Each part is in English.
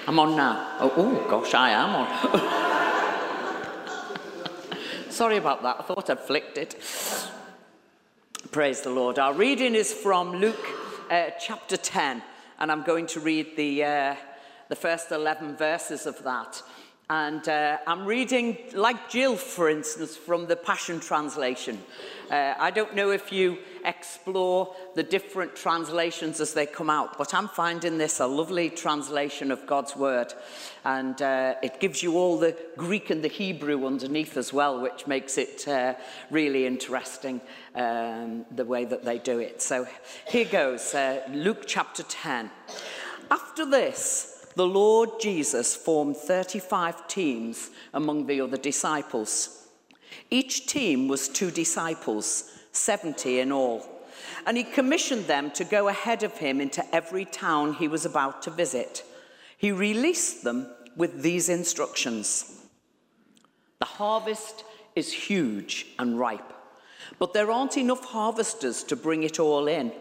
I'm on now. Oh gosh, I am on. Sorry about that. I thought I'd flicked it. Praise the Lord. Our reading is from Luke chapter 10, and I'm going to read the first 11 verses of that. And I'm reading, like Jill, for instance, from the Passion Translation. I don't know if you explore the different translations as they come out, but I'm finding this a lovely translation of God's Word. And it gives you all the Greek and the Hebrew underneath as well, which makes it really interesting, the way that they do it. So here goes, Luke chapter 10. After this, the Lord Jesus formed 35 teams among the other disciples. Each team was 2 disciples, 70 in all. And he commissioned them to go ahead of him into every town he was about to visit. He released them with these instructions. The harvest is huge and ripe, but there aren't enough harvesters to bring it all in.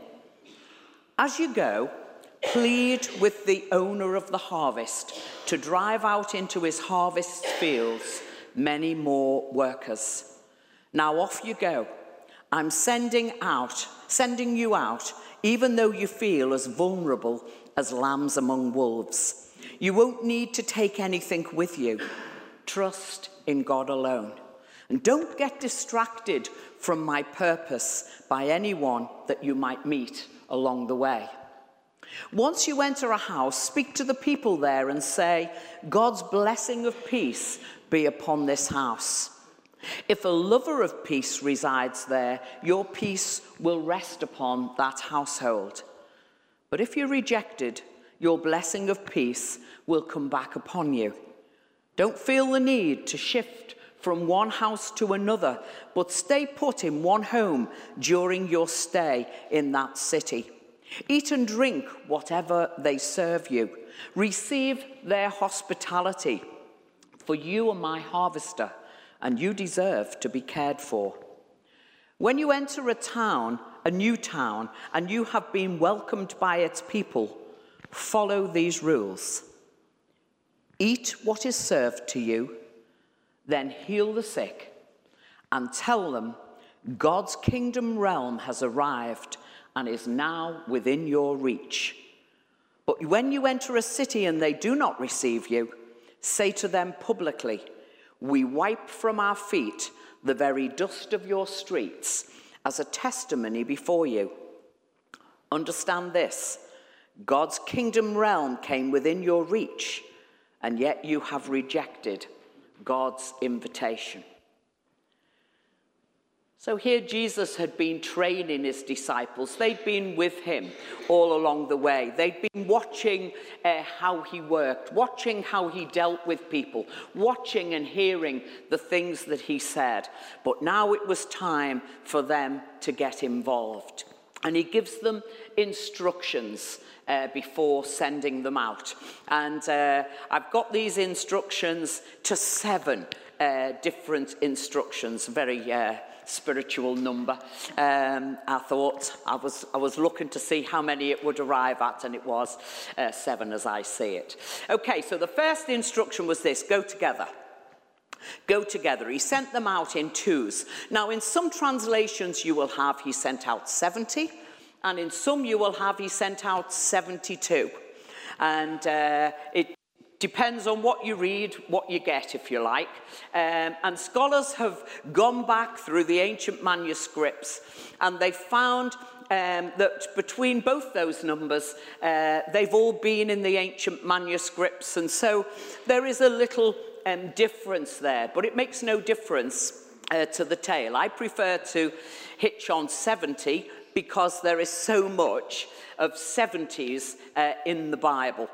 As you go, plead with the owner of the harvest to drive out into his harvest fields many more workers. Now off you go. I'm sending you out, even though you feel as vulnerable as lambs among wolves. You won't need to take anything with you. Trust in God alone. And don't get distracted from my purpose by anyone that you might meet along the way. Once you enter a house, speak to the people there and say, God's blessing of peace be upon this house. If a lover of peace resides there, your peace will rest upon that household. But if you're rejected, your blessing of peace will come back upon you. Don't feel the need to shift from one house to another, but stay put in one home during your stay in that city. Eat and drink whatever they serve you. Receive their hospitality, for you are my harvester, and you deserve to be cared for. When you enter a new town, and you have been welcomed by its people, follow these rules. Eat what is served to you, then heal the sick, and tell them God's kingdom realm has arrived and is now within your reach. But when you enter a city and they do not receive you, say to them publicly, we wipe from our feet the very dust of your streets as a testimony before you. Understand this, God's kingdom realm came within your reach, and yet you have rejected God's invitation. So here Jesus had been training his disciples. They'd been with him all along the way. They'd been watching how he worked, watching how he dealt with people, watching and hearing the things that he said. But now it was time for them to get involved. And he gives them instructions before sending them out. And I've got these instructions to 7 different instructions, very spiritual number. I thought I was looking to see how many it would arrive at, and it was 7 as I see it. Okay, so the first instruction was this: go together. Go together. He sent them out in 2s. Now, in some translations you will have he sent out 70, and in some you will have he sent out 72. And it depends on what you read, what you get, if you like. And scholars have gone back through the ancient manuscripts, and they've found that between both those numbers, they've all been in the ancient manuscripts, and so there is a little difference there, but it makes no difference to the tale. I prefer to hitch on 70 because there is so much of 70s in the Bible.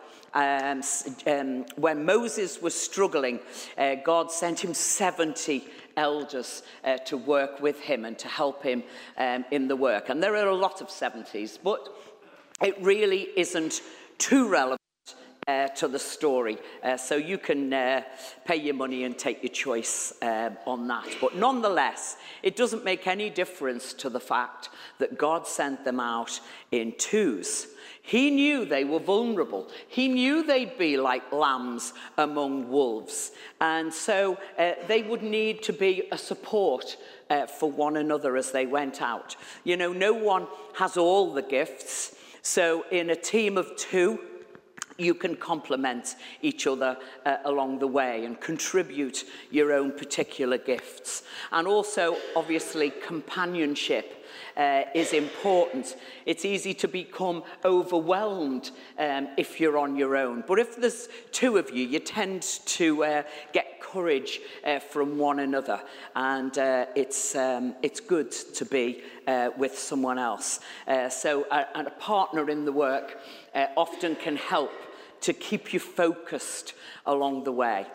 When Moses was struggling, God sent him 70 elders to work with him and to help him in the work. And there are a lot of 70s, but it really isn't too relevant to the story. So you can pay your money and take your choice on that. But nonetheless, it doesn't make any difference to the fact that God sent them out in twos. He knew they were vulnerable. He knew they'd be like lambs among wolves. And so they would need to be a support for one another as they went out. You know, no one has all the gifts. So in a team of two, you can complement each other along the way and contribute your own particular gifts. And also, obviously, companionship is important. It's easy to become overwhelmed if you're on your own. But if there's two of you, you tend to get courage from one another. And it's good to be with someone else. So a partner in the work often can help to keep you focused along the way.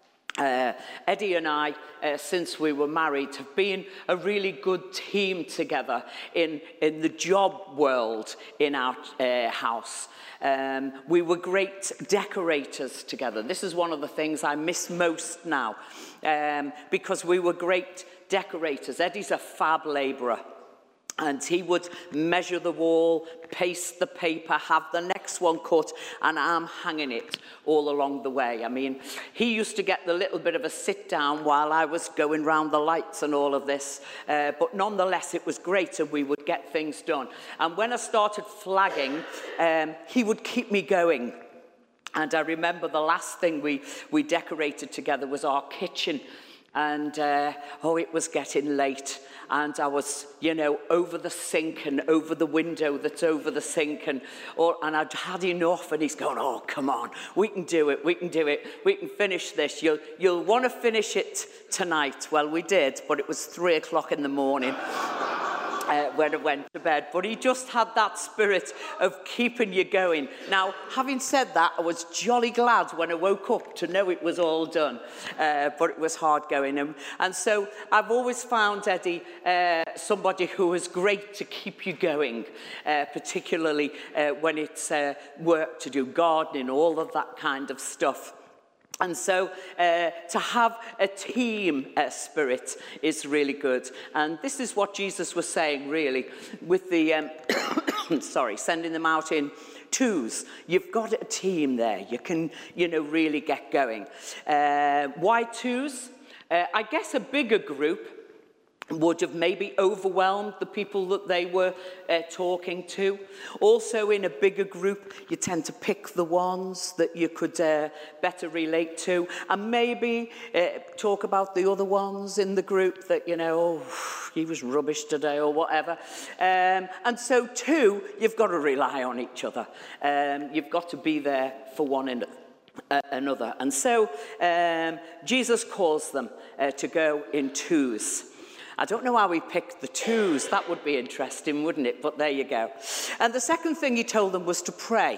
Eddie and I, since we were married, have been a really good team together in the job world in our house. We were great decorators together. This is one of the things I miss most now, because we were great decorators. Eddie's a fab labourer. And he would measure the wall, paste the paper, have the next one cut, and I'm hanging it all along the way. I mean, he used to get the little bit of a sit down while I was going round the lights and all of this. But nonetheless, it was great, and we would get things done. And when I started flagging, he would keep me going. And I remember the last thing we decorated together was our kitchen. And, it was getting late. And I was, over the sink and over the window that's over the sink. And I'd had enough. And he's going, oh, come on. We can do it. We can do it. We can finish this. You'll want to finish it tonight. Well, we did. But it was 3:00 in the morning. When I went to bed. But he just had that spirit of keeping you going. Now, having said that, I was jolly glad when I woke up to know it was all done. But it was hard going. And so I've always found Eddie somebody who is great to keep you going, particularly when it's work to do, gardening, all of that kind of stuff. And so to have a team spirit is really good. And this is what Jesus was saying, really, with the, sending them out in twos. You've got a team there. You can, really get going. Why twos? I guess a bigger group would have maybe overwhelmed the people that they were talking to. Also, in a bigger group, you tend to pick the ones that you could better relate to, and maybe talk about the other ones in the group that, he was rubbish today or whatever. And so, two, you've got to rely on each other. You've got to be there for one another. And so, Jesus calls them to go in twos. I don't know how he picked the twos. That would be interesting, wouldn't it? But there you go. And the second thing he told them was to pray.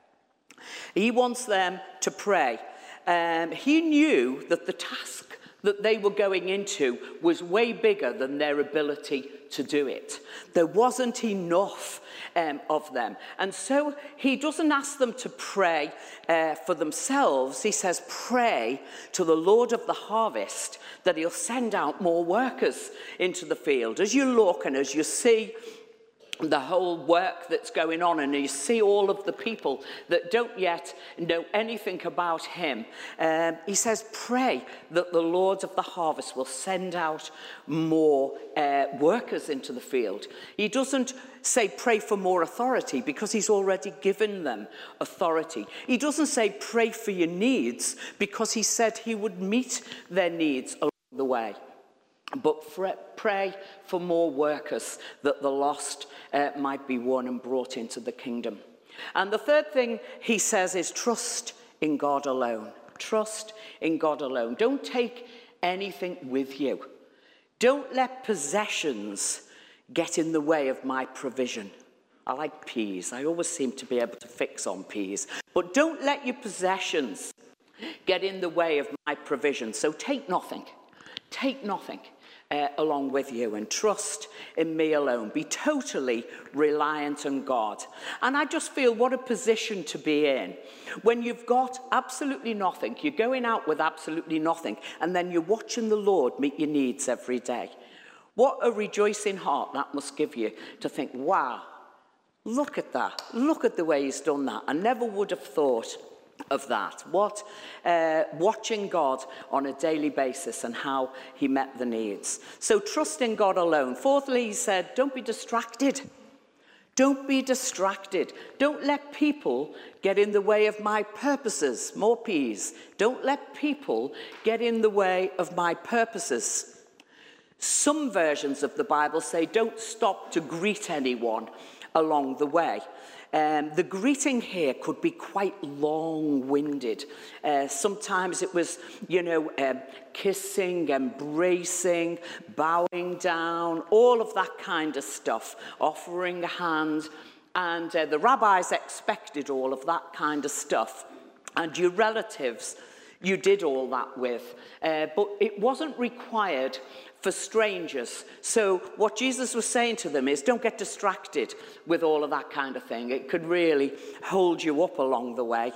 He wants them to pray. He knew that the task that they were going into was way bigger than their ability to do it. There wasn't enough of them. And so he doesn't ask them to pray for themselves. He says, pray to the Lord of the harvest that he'll send out more workers into the field. As you look and as you see the whole work that's going on, and you see all of the people that don't yet know anything about him, he says, pray that the Lord of the harvest will send out more workers into the field. He doesn't say pray for more authority, because he's already given them authority. He doesn't say pray for your needs, because he said he would meet their needs along the way. But pray for more workers, that the lost might be won and brought into the kingdom. And the third thing he says is trust in God alone. Trust in God alone. Don't take anything with you. Don't let possessions get in the way of my provision. I like peas. I always seem to be able to fix on peas. But don't let your possessions get in the way of my provision. So take nothing. Take nothing. along with you, and trust in me alone. Be totally reliant on God. And I just feel what a position to be in when you've got absolutely nothing. You're going out with absolutely nothing, and then you're watching the Lord meet your needs every day. What a rejoicing heart that must give you to think, wow, look at that. Look at the way he's done that. I never would have thought of that. What watching God on a daily basis and how he met the needs. So trust in God alone. Fourthly, he said, don't be distracted. Don't be distracted. Don't let people get in the way of my purposes. More P's. Don't let people get in the way of my purposes. Some versions of the Bible say don't stop to greet anyone along the way. The greeting here could be quite long-winded. Sometimes it was, kissing, embracing, bowing down, all of that kind of stuff, offering a hand. And the rabbis expected all of that kind of stuff. And your relatives, you did all that with. But it wasn't required for strangers. So what Jesus was saying to them is, don't get distracted with all of that kind of thing. It could really hold you up along the way.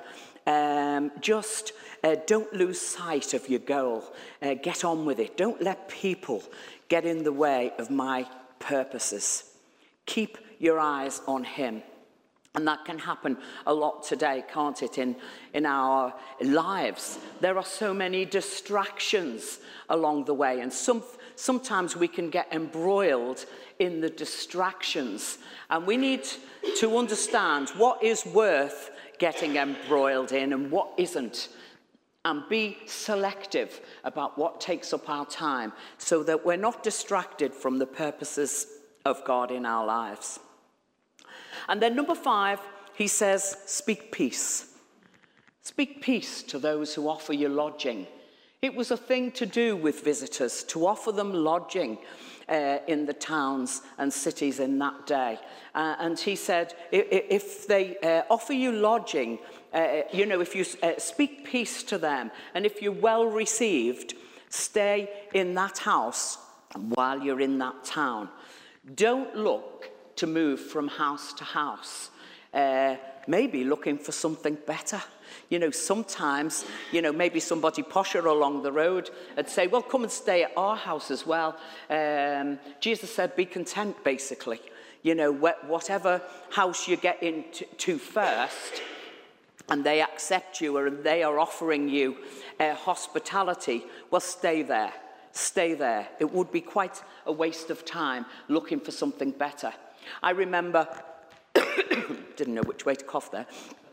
Don't lose sight of your goal. Get on with it. Don't let people get in the way of my purposes. Keep your eyes on him. And that can happen a lot today, can't it, in our lives? There are so many distractions along the way, and sometimes we can get embroiled in the distractions. And we need to understand what is worth getting embroiled in and what isn't. And be selective about what takes up our time so that we're not distracted from the purposes of God in our lives. And then number 5, he says, speak peace. Speak peace to those who offer you lodging. It was a thing to do with visitors, to offer them lodging in the towns and cities in that day. And he said, if they offer you lodging, if you speak peace to them, and if you're well received, stay in that house while you're in that town. Don't look to move from house to house, maybe looking for something better. Sometimes, maybe somebody posher along the road and say, well, come and stay at our house as well. Jesus said, be content, basically. Whatever house you get into first, and they accept you, or they are offering you hospitality, well, stay there. Stay there. It would be quite a waste of time looking for something better. I remember, didn't know which way to cough there.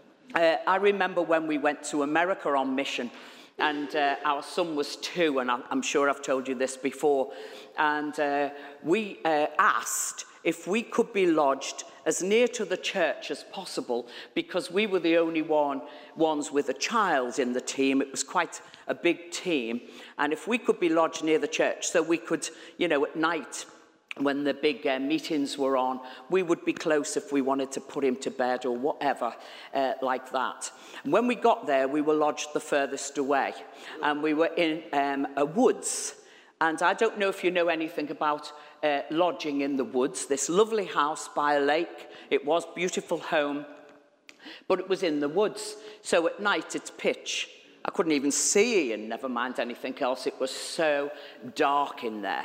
I remember when we went to America on mission, and our son was 2, and I'm sure I've told you this before. And we asked if we could be lodged as near to the church as possible, because we were the only ones with a child in the team. It was quite a big team. And if we could be lodged near the church, so we could, at night, when the big meetings were on, we would be close if we wanted to put him to bed or whatever like that. And when we got there, we were lodged the furthest away, and we were in a woods. And I don't know if you know anything about lodging in the woods. This lovely house by a lake. It was a beautiful home, but it was in the woods. So at night, it's pitch. I couldn't even see, and never mind anything else. It was so dark in there.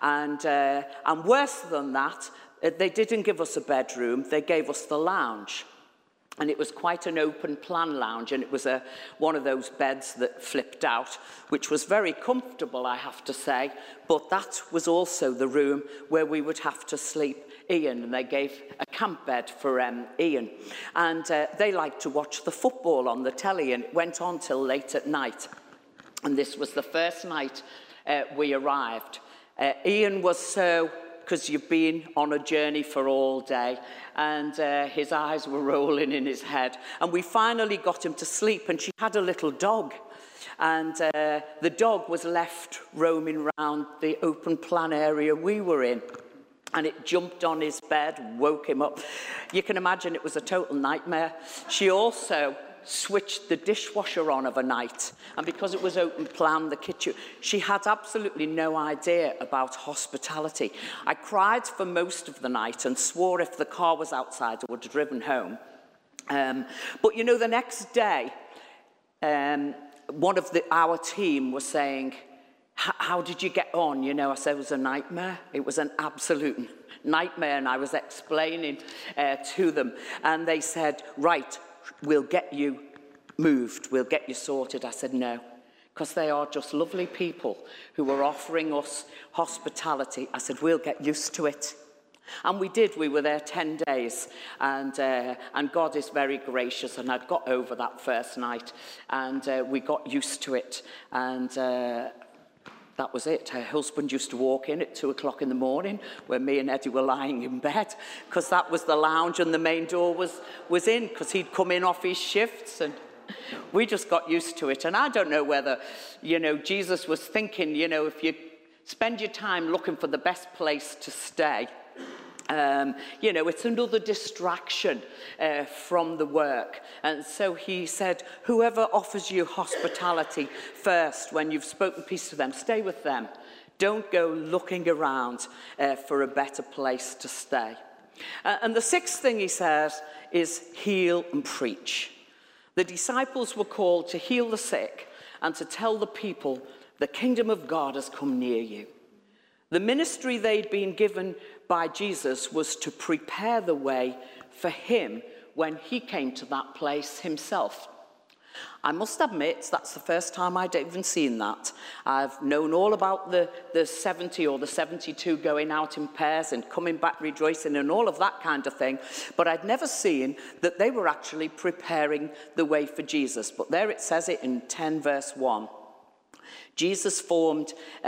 And worse than that, they didn't give us a bedroom. They gave us the lounge. And it was quite an open plan lounge, and it was one of those beds that flipped out, which was very comfortable, I have to say. But that was also the room where we would have to sleep Ian, and they gave a camp bed for Ian. And they liked to watch the football on the telly, and it went on till late at night. And this was the first night we arrived. Ian was so, because you've been on a journey for all day, and his eyes were rolling in his head. And we finally got him to sleep, and she had a little dog. And the dog was left roaming around the open plan area we were in. And it jumped on his bed, woke him up. You can imagine it was a total nightmare. She also switched the dishwasher on of a night. And because it was open plan, the kitchen, she had absolutely no idea about hospitality. I cried for most of the night and swore if the car was outside, I would have driven home. But you know, the next day, one of our team was saying, how did you get on? You know, I said it was a nightmare. It was an absolute nightmare. And I was explaining to them. And they said, right, we'll get you moved. We'll get you sorted. I said, no, because they are just lovely people who were offering us hospitality. I said, we'll get used to it. And we did. We were there 10 days. And God is very gracious. And I'd got over that first night. And we got used to it. And that was it. Her husband used to walk in at 2 o'clock in the morning when me and Eddie were lying in bed, because that was the lounge and the main door was in, because he'd come in off his shifts, and we just got used to it. And I don't know whether, you know, Jesus was thinking, you know, if you spend your time looking for the best place to stay, you know, it's another distraction from the work. And so he said, whoever offers you hospitality first, when you've spoken peace to them, stay with them. Don't go looking around for a better place to stay. And the sixth thing he says is heal and preach. The disciples were called to heal the sick and to tell the people the kingdom of God has come near you. The ministry they'd been given by Jesus was to prepare the way for him when he came to that place himself. I must admit, that's the first time I'd even seen that. I've known all about the 70 or the 72 going out in pairs and coming back rejoicing and all of that kind of thing, but I'd never seen that they were actually preparing the way for Jesus. But there it says it in 10 verse 1. Jesus formed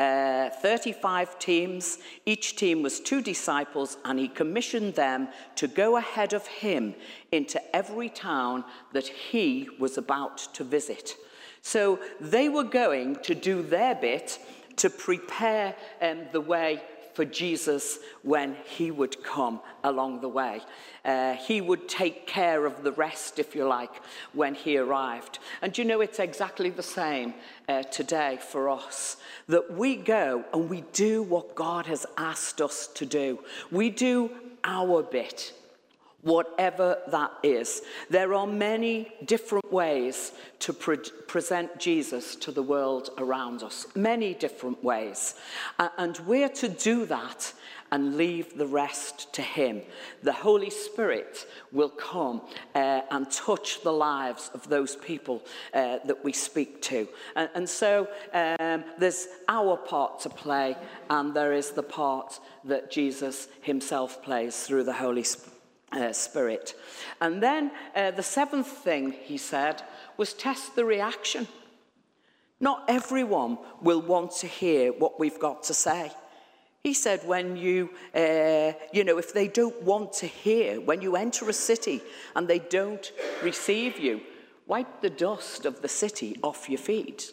35 teams. Each team was 2 disciples, and he commissioned them to go ahead of him into every town that he was about to visit. So they were going to do their bit to prepare the way for Jesus when he would come along the way. He would take care of the rest, if you like, when he arrived. And you know, it's exactly the same today for us, that we go and we do what God has asked us to do. We do our bit, whatever that is. There are many different ways to present Jesus to the world around us. Many different ways. And we're to do that and leave the rest to him. The Holy Spirit will come and touch the lives of those people that we speak to. And so there's our part to play, and there is the part that Jesus himself plays through the Holy Spirit. And then the seventh thing he said was test the reaction. Not everyone will want to hear what we've got to say. He said when you know, if they don't want to hear, when you enter a city and they don't receive you, wipe the dust of the city off your feet.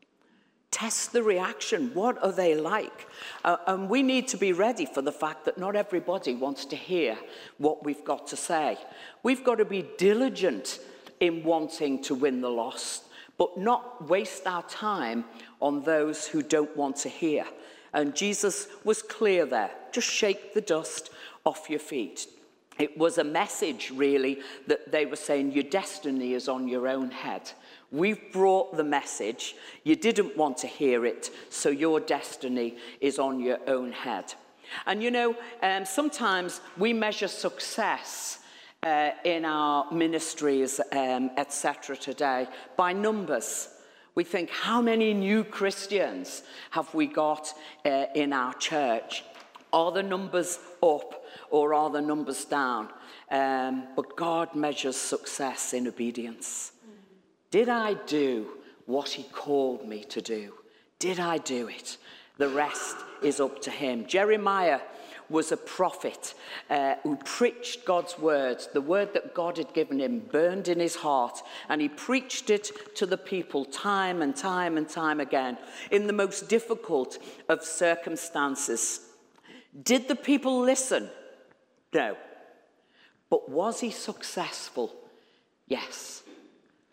Test the reaction. What are they like? And we need to be ready for the fact that not everybody wants to hear what we've got to say. We've got to be diligent in wanting to win the lost, but not waste our time on those who don't want to hear. And Jesus was clear there. Just shake the dust off your feet. It was a message, really, that they were saying your destiny is on your own head. We've brought the message. You didn't want to hear it, so your destiny is on your own head. And you know, sometimes we measure success in our ministries, etc. today by numbers. We think, how many new Christians have we got in our church? Are the numbers up or are the numbers down? But God measures success in obedience. Did I do what he called me to do? Did I do it? The rest is up to him. Jeremiah was a prophet who preached God's words. The word that God had given him burned in his heart, and he preached it to the people time and time and time again in the most difficult of circumstances. Did the people listen? No. But was he successful? Yes.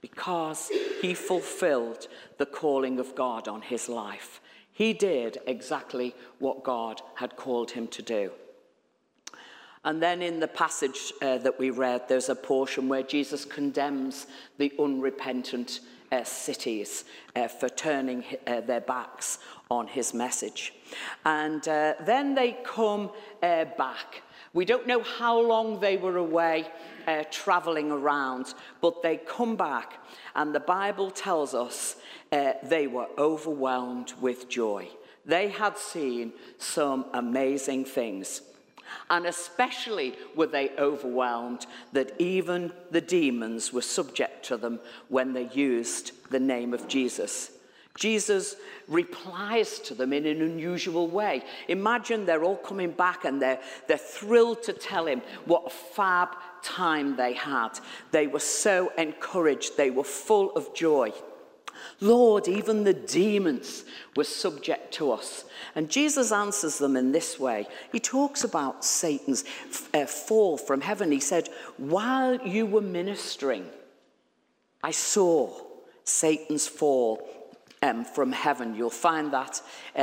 because he fulfilled the calling of God on his life. He did exactly what God had called him to do. And then in the passage that we read, there's a portion where Jesus condemns the unrepentant cities for turning their backs on his message. And then they come back. We don't know how long they were away traveling around, but they come back, and the Bible tells us they were overwhelmed with joy. They had seen some amazing things. And especially were they overwhelmed that even the demons were subject to them when they used the name of Jesus. Jesus replies to them in an unusual way. Imagine they're all coming back and they're thrilled to tell him what a fab time they had. They were so encouraged. They were full of joy. Lord, even the demons were subject to us. And Jesus answers them in this way. He talks about Satan's fall from heaven. He said, while you were ministering, I saw Satan's fall from heaven. You'll find that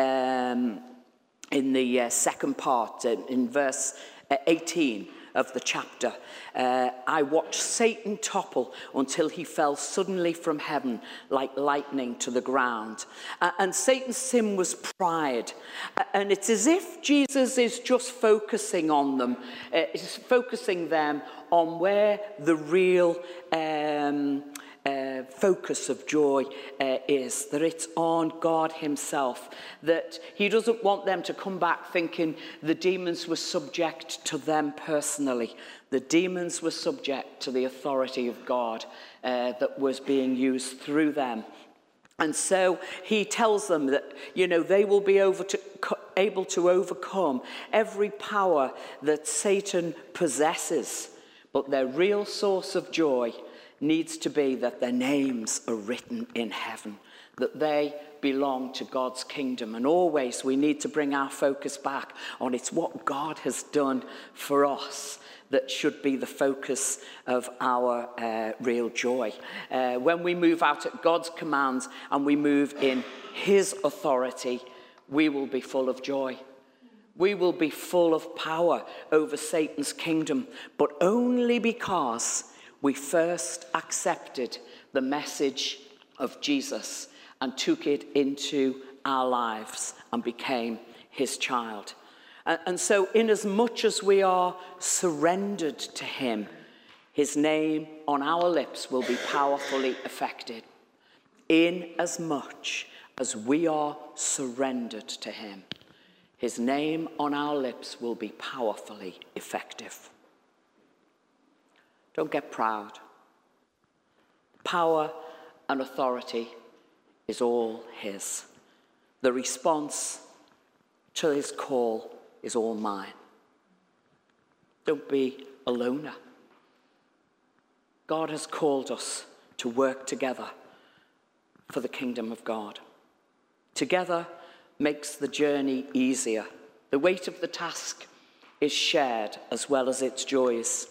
in the second part, in verse 18 of the chapter. I watched Satan topple until he fell suddenly from heaven like lightning to the ground. And Satan's sin was pride. And it's as if Jesus is just focusing on them, is focusing them on where the real focus of joy is, that it's on God himself, that he doesn't want them to come back thinking the demons were subject to them personally. The demons were subject to the authority of God that was being used through them. And so he tells them that, they will be able to overcome every power that Satan possesses, but their real source of joy needs to be that their names are written in heaven, that they belong to God's kingdom. And always we need to bring our focus back on it's what God has done for us that should be the focus of our real joy. When we move out at God's commands and we move in his authority, we will be full of joy. We will be full of power over Satan's kingdom, but only because we first accepted the message of Jesus and took it into our lives and became his child. And so inasmuch as we are surrendered to him, his name on our lips will be powerfully affected. Inasmuch as we are surrendered to him, his name on our lips will be powerfully effective. Don't get proud. Power and authority is all his. The response to his call is all mine. Don't be a loner. God has called us to work together for the kingdom of God. Together makes the journey easier. The weight of the task is shared as well as its joys.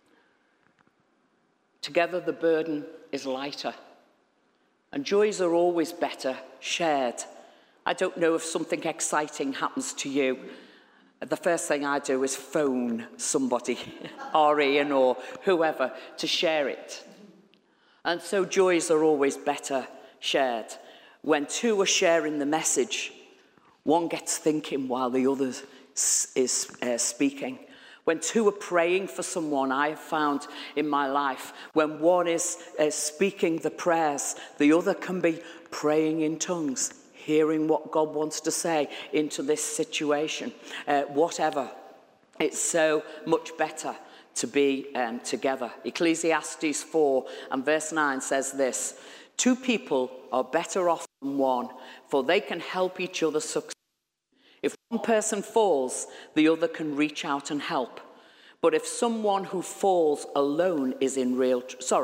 Together the burden is lighter, and joys are always better shared. I don't know if something exciting happens to you. The first thing I do is phone somebody, or Ian or whoever, to share it. And so joys are always better shared. When two are sharing the message, one gets thinking while the other is speaking. When two are praying for someone, I have found in my life, when one is speaking the prayers, the other can be praying in tongues, hearing what God wants to say into this situation, whatever. It's so much better to be together. Ecclesiastes 4 and verse 9 says this: 2 people are better off than one, for they can help each other succeed. If one person falls, the other can reach out and help. But if someone who falls alone is in real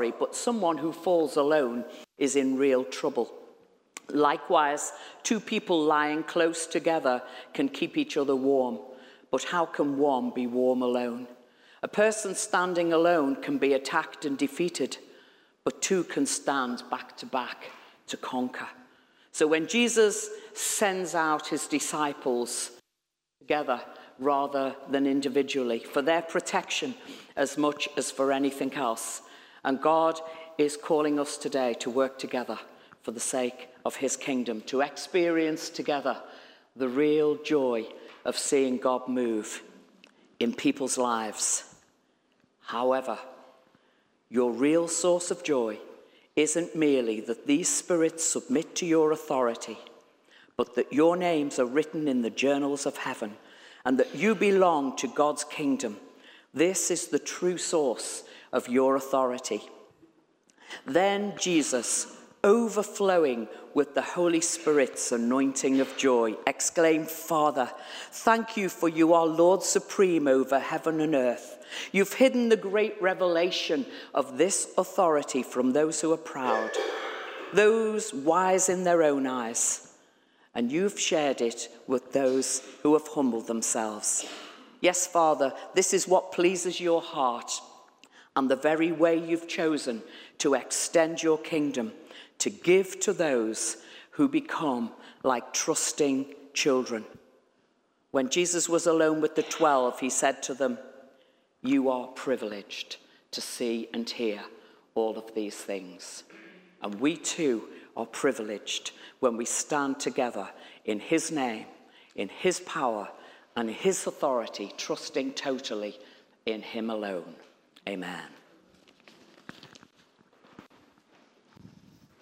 trouble. Likewise, 2 people lying close together can keep each other warm. But how can one be warm alone? A person standing alone can be attacked and defeated. but two can stand back to back to conquer. So when Jesus sends out his disciples together rather than individually, for their protection as much as for anything else, and God is calling us today to work together for the sake of his kingdom, to experience together the real joy of seeing God move in people's lives. However, your real source of joy isn't merely that these spirits submit to your authority, but that your names are written in the journals of heaven and that you belong to God's kingdom. This is the true source of your authority. Then Jesus, overflowing with the Holy Spirit's anointing of joy, exclaimed, "Father, thank you for you are Lord supreme over heaven and earth. You've hidden the great revelation of this authority from those who are proud, those wise in their own eyes, and you've shared it with those who have humbled themselves. Yes, Father, this is what pleases your heart and the very way you've chosen to extend your kingdom, to give to those who become like trusting children." When Jesus was alone with the 12, he said to them, "You are privileged to see and hear all of these things." And we too are privileged when we stand together in his name, in his power, and his authority, trusting totally in him alone. Amen.